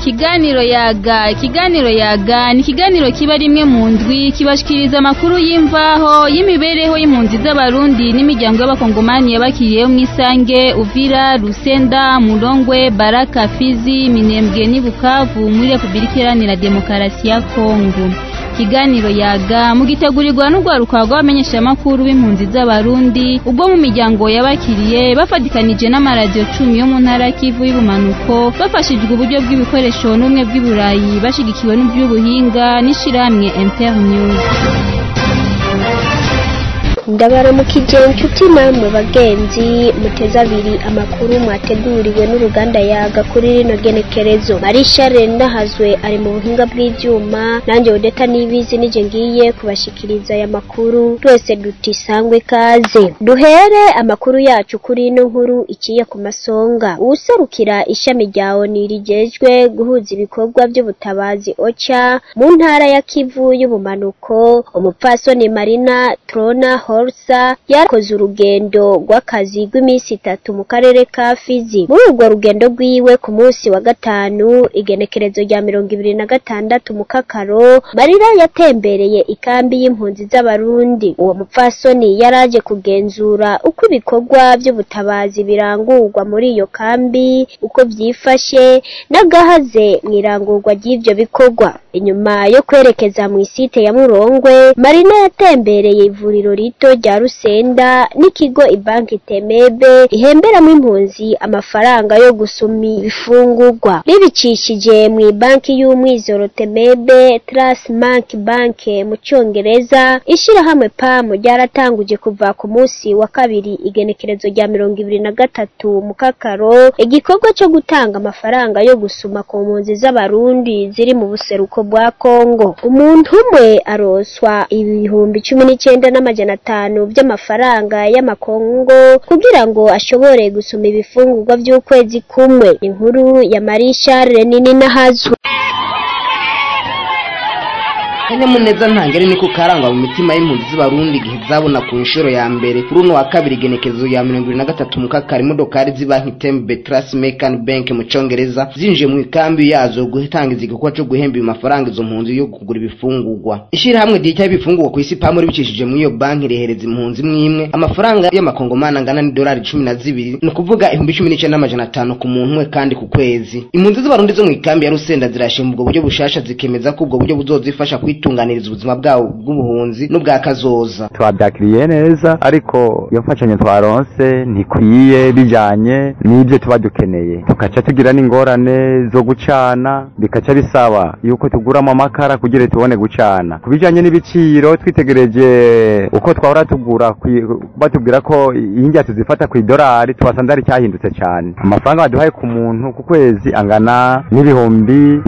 Ikiganiro yaga ni ikiganiro kiba rimwe mu ndwi kibashikiriza amakuru y'imvaho y'imibereho y'impunzi z'abarundi n'imiryango y'abakongomani yabakiriyeho mw'isange Uvira, Rusenda, Murongwe, Baraka, Fizi, Minembwe ni Bukavu muri Republika Iharanira Demokarasi ya Kongo. Ikiganiro yaga mugitegurirwa n'urwaruka rw'abamenyesha amakuru b'impunzi z'abarundi ubwo mu miryango yabakiriye bafadikanije n'amaradio 10 yo mu ntara Kivu y'ubumanuko bafashijwe uburyo bw'ibikoresho n'umwe bw'iburayi bashigikiwe n'uby'ubuhinga n'ishiramwe Internews. Ndabaramukije inshuti namwe bagenzi muteza abiri amakuru mwateguriwe n'uruganda yaga kuri rino genekerezo. Marisha Rendahazwe ari mu buhinga bw'ivyuma, nanje Odeta Nibizi nije ngiye kubashikiriza aya makuru. Twese dutisangwe kaze. Duhere amakuru yacu kuri ino nkuru iciye ku masonga. Userukira ishami rya ONU rijejwe guhuza ibikorwa by'ubutabazi OCHA mu ntara ya Kivu y'ubumanuko, umupfasoni Marina Trona Horsa yakoze urugendo rw'akazi rw'iminsi 3 mu karere ka Fizi. Muri urwo rugendo rwiwe ku munsi wa gatanu igenekerezo rya 26 mu Kakaro, Marina yatembereye ikambi y'impunzi z'abarundi. Uwo mupfasoni yaraje kugenzura uko ibikorwa by'ubutabazi birangurwa muri iyo kambi, uko byifashe n'agahaze mwirangurwa ry'ivyo bikorwa. Inyuma yo kwerekeza mu isite ya Murongwe, Marina yatembereye ivuriro rito rya Rusenda n'ikigo ibanki Temebe ihemberamo impunzi amafaranga yo gusuma ibifungurwa. Ribicishije mu ibanki y'umwizoro Temebe Trustmark Bank mu Cyongereza, ishirahamwe PAM ryaratanguje kuva ku munsi wa kabiri igenekerezo rya 23 mu Kakaro igikorwa cyo gutanga amafaranga yo gusuma ku mpunzi z'abarundi ziri mu buseruko bwa Kongo. Umuntu umwe aroswa ibihumbi 19,500 by'amafaranga y'amakongo kugira ngo ashobore gusoma ibifungurwa by'ukwezi kumwe. Inkuru ya Marisha Renini Nahazwe. Muneza ntangere niko karangwa mu mitima y'impunzi z'abarundi igihe zabona ku nshuro ya mbere kuri uno wa kabiri genekezo ya 23 mu Kakari modokari z'ibanki Tembe Trustmark Bank mu Cyongereza zinje mu ikambi yazo gutangiza igikorwa cyo guhemba amafaranga izo mpunzi yo kugura ibifungurwa. Ishirahamwe ryita ibifungurwa ku isi PAM ribicishije muri iyo banki rehereza impunzi mwimwe amafaranga y'amakongomani angana n'idolari 12, no kuvuga 19,500 ku muntu umwe kandi ku kwezi. Impunzi z'abarundi zo mu ikambi ya Rusenda zirashima ubwo buryo bushasha zikemeza ko ubwo buryo buzozifasha tunganiriza ubuzima bwabo bw'ubuhunzi n'ubwa kazoza. Twabyakiriye neza, ariko iyo mfashanyo twaronse ntikwiye bijanye n'ibyo tuba dukeneye, tukaca tugira n'ingorane zo gucana, bikaca bisaba yuko tuguramo amakara kugira tubone gucana. Kubijanye n'ibiciro twitegereje uko twahora tugura batubwira ko injya tuzifata ku idolari, twasanze ari cyahindutse cyane. Amafaranga baduhaye ku muntu ku kwezi angana n'ibihumbi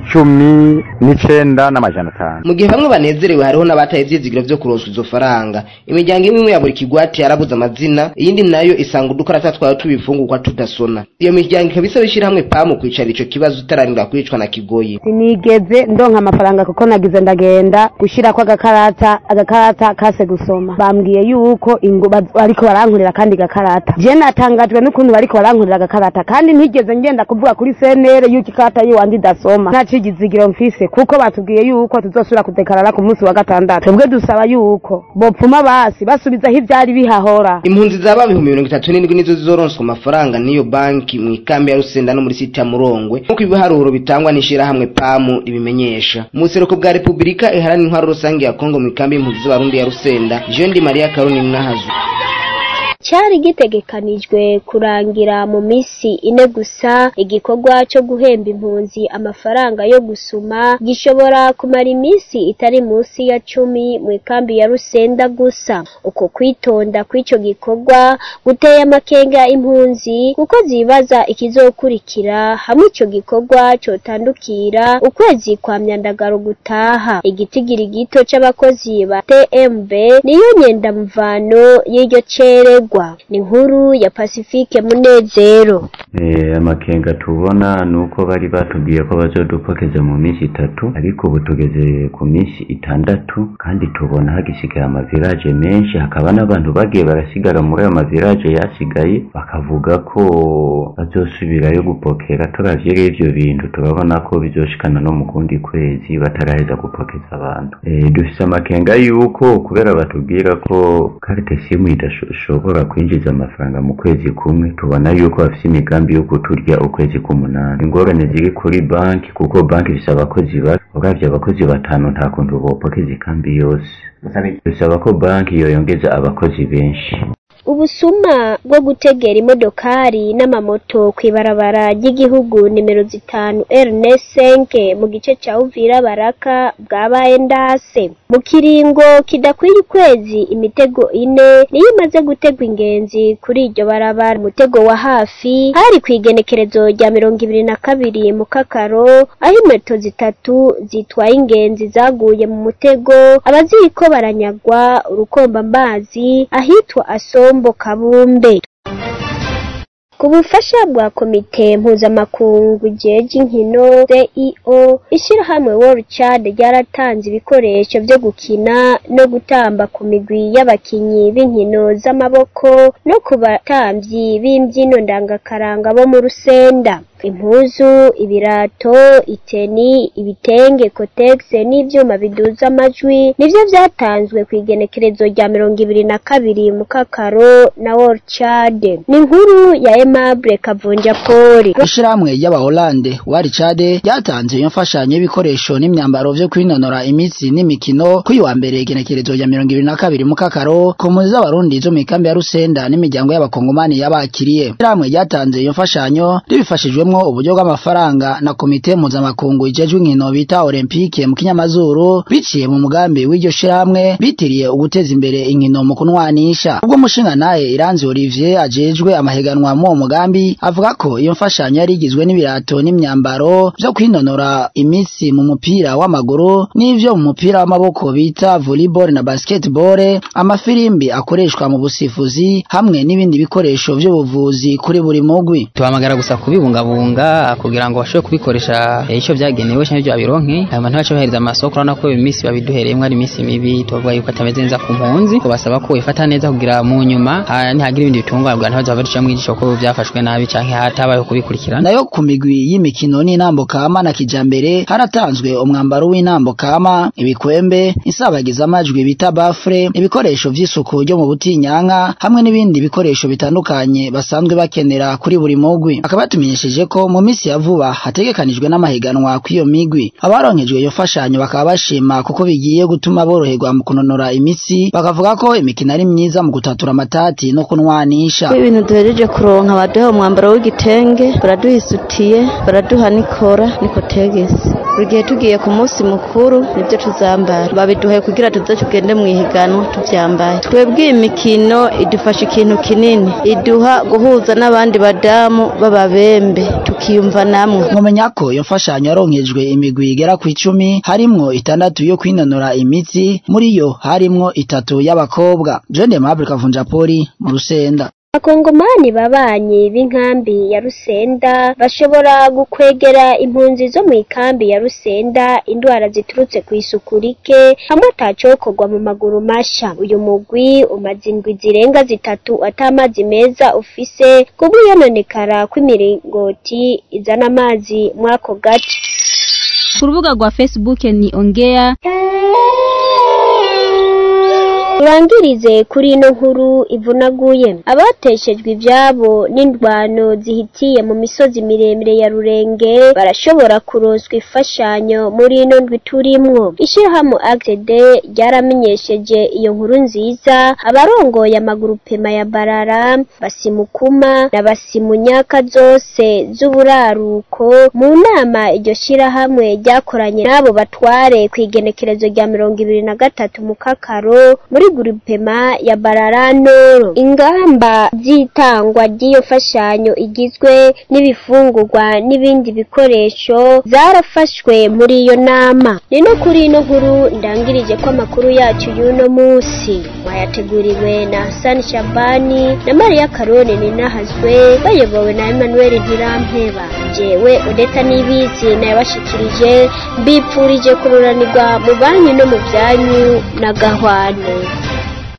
19,500. Mu gihe bamwe banezerewe hariho n'abataye ivyizigiro vyo kuroswa izo faranga. Imiryango imwe ya buri kigwati yarabuze amazina, iyindi nayo isanga udukarata twayo tubifungurwa tudasona. Iyo miryango ikabisa bishira hamwe PAM kwicara ico kibazo utaranira kwicwa na kigoyi. Sinigeze ndonka amafaranga kuko nagize ndagenda gushira kwa agakarata kase gusoma. Bambwiye yuko ariko barankurira kandi gakarata. Je natangajwe n'ukuntu bariko barankurira agakarata kandi ntigeze ngenda kuvuga kuri CNR yuko ikarata yiwandi dasoma. Nacigizigiro mfise kuko batubwiye yuko tuzosura kudekarara ku munsi wa gatandatu. Twebwe dusaba yuko bopfuma basi basubizaho ivyari bihahora. Impunzi zaba 37 nizo zizoronswa amafaranga niyo banki mu ikambi ya Rusenda no muri site ya Murongwe nkuko ibiharuro bitangwa n'ishira hamwe PAM ribimenyesha. Mu seruko bwa Republika Iharanira Intwaro Rusange ya Kongo mu ikambi y'impunzi z'abarundi ya Rusenda, Jean Maria Karoni Nahazwe. Cyari gitegekanijwe kurangira mu misi 4 gusa. Igikorwa cyo guhemba impunzi amafaranga yo gusuma gishobora kumara imisi itari munsi ya 10 mu ikambi ya Rusenda gusa. Uko kwitonda kw'ico gikorwa guteye amakenga impunzi kuko zibaza ikizokurikira hamwe ico gikorwa cyotandukira ukwezi kwa myandagaro gutaha. Igitigiri gito c'abakozi ba TMB niyo nyenda mvano y'iryo cerego. bikorwa. Ni inkuru ya Pacifique Munezero. Amakenga tubona nuko bari batubwiye ko bazodupokeza mu minsi 3 ariko ubu tugeze ku minsi 6 kandi tubona hagisigaye amavirage menshi, hakaba n'abantu bagiye barasigara muri ayo mavirage yasigaye bakavuga ko bazosubirayo gupokera. Turavye ivyo bintu turabona ko bizoshikana no mu kundi kwezi bataraheza gupokeza abantu. Dufise amakenga yuko kubera batubwira ko carte simu idashobora kwinjiza amafaranga mu kwezi kumwe, tubona yuko bafise imigambi yo kuturya ukwezi k'umunani. Ingorane ziri kuri banki kuko banki ifise abakozi uravye abakozi 5 nta kuntu bopokeza ikambi yose, bisaba ko banki yoyongeza abakozi benshi. Ubusuma bwo gutegera imodokari n'amamoto kwibarabara ry'igihugu nimero 5 RN5 mu gice ca Uvira Baraka bwabaye ndase. Mu kiringo kidakwiye ukwezi imitego 4 niyo imaze gutegwa ingenzi kuri iryo barabara. Umutego wa hafi hari kwigenekerezo rya 22 mu Kakaro aho imeto 3 zitwaye ingenzi zaguye mu mutego, abaziriko baranyagwa urukomba mbazi ahitwa Asombo Kabumbe. Ku bufasha bwa komite mpuzamakungu jeje inkino CEO, ishirahamwe World Chad ryaratanze ibikoresho byo gukina no gutamba ku migwi y'abakinyi b'inkino z'amaboko no ku batamvyi b'imbyino ndangakaranga bo mu Rusenda. Impuzu, ibirato, iteni, ibitenge, kotex n'ivyuma biduza amajwi nivyo vyatanzwe kwigenekerezo rya 22 mu Kakaro na World Chad. Ni inkuru ya Aimable Kavunja Poli. Ishiramwe y'aba Hollande World Chad yatanze iyo mfashanyo y'ibikoresho n'imyambaro vyo kwinonora imitsi n'imikino kuri wa mbere igenekerezo rya 22 mu Kakaro ku mpunzi z'abarundi zo mu ikambi ya Rusenda n'imiryango y'abakongomani yabakiriye. Ishiramwe ryatanze iyo mfashanyo ribifashijwemo uburyo bw'amafaranga na komite mpuzamakungu ijejwe inkino bita Olympique mu Kinyamazuru biciye mu mugambi w'iryo shiramwe bitiriye uguteza imbere inkino mu kunwanisha. Ubwo mushinga naye Iranzi Olivier ajejwe amahiganwa mu mugambi avuga ko iyo mfashanyo yari igizwe n'ibirato n'imyambaro byo kwinonora imitsi mu mupira w'amaguru n'ivyo mu mupira w'amaboko bita volleyball na basketball, amafirimbi akoreshwa mu busifuzi hamwe n'ibindi bikoresho by'ubuvuzi kuri buri mugwi. Tuhamagara gusa kubibungabunga kugira ngo bashobore kubikoresha icyo byagenewe cyangwa ibyo babironke. Abantu bacu bahereza amasoko urabona ko iminsi babiduhereyemo ari iminsi mibi, tuvuga yuko atameze neza ku mpunzi, ko basaba ko ifata neza kugira mu nyuma ntihagira ibindi bitungwa bwa ntabaza baduca mu ijisho ko byafashwe nabi cyangwa hatabaye kubikurikirana. Nayo ku migwi y'imikino n'inambo kama na kijambere haratanzwe umwambaro w'inambo kama, ibikwembe, isabagiza amajwi bita bafre, ibikoresho vy'isuku ryo mu butinyanka hamwe n'ibindi bikoresho bitandukanye basanzwe bakenera kuri buri mugwi. Akabatumenyesheje ko mu misi ya vuba hategekanijwe n'amahiganwa kw'iyo migwi. Abaronkejwe iyo fashanyo bakaba bashima kuko bigiye gutuma boroherwa mu kunonora imitsi, bakavuga ko imikino ari myiza mu gutatura amatati no kunwanisha. Ibintu duhereje kuronka baduha umwambaro w'igitenge, baraduha isutiye, baraduha nikotegesi. Buri gihe tugiye ku munsi mukuru nibyo tuzambara, babiduhaye kugira tuze tugende mu ihiganwa tuvyambaye. Twebwe imikino idufasha ikintu kinini, iduha guhuza n'abandi badamu b'ababembe tukiyumva namwe. Mumenya ko iyo mfashanyo yaronkejwe imigwi igera ku 10 harimwo 6 yo kwinonora imitsi, muri yo harimwo 3 y'abakobwa. John Aimable Kavunja Poli mu Rusenda. Abakongomani babanye b'inkambi ya Rusenda bashobora gukwegera impunzi zo mu ikambi ya Rusenda indwara ziturutse ku isuku rike hamwe atacokorwa mu maguru masha. Uyu mugwi umaze indwi zirenga 3 atamazi meza ufise kubwiyononekara kw'imiringoti izana amazi mwako gace. Ku rubuga rwa Facebook ni Ongea. Urangirize kuri ino nkuru ivunaguye. Abateshejwe ivyabo n'indwano zihitiye mu misozi miremire ya Rurenge barashobora kuronswa ifashanyo muri ino ndwi turimwo. Ishirahamwe ACD ryaramenyesheje iyo nkuru nziza abarongoye amagurupema ya Barara, Basimukuma na Basimunyaka zose z'uburaruko mu nama iryo shirahamwe ryakoranye nabo batware kwigenekerezo rya 23 mu Kakaro muri groupement ya Bararanoro. Ingamba z'itangwa ry'iyo fashanyo igizwe n'ibifungurwa n'ibindi bikoresho zarafashwe muri iyo nama. Ni no kuri ino nkuru ndangirije ko amakuru yacu y'uno munsi mwayateguriwe na Hassan Shabani na Maria Karone ninahazwe bayobowe na Emmanuel Ntirampeba. Jewe Odeta Nibizi nayabashikirije mbipfurije kururanirwa mu banyu no mu byanyu na gahwane.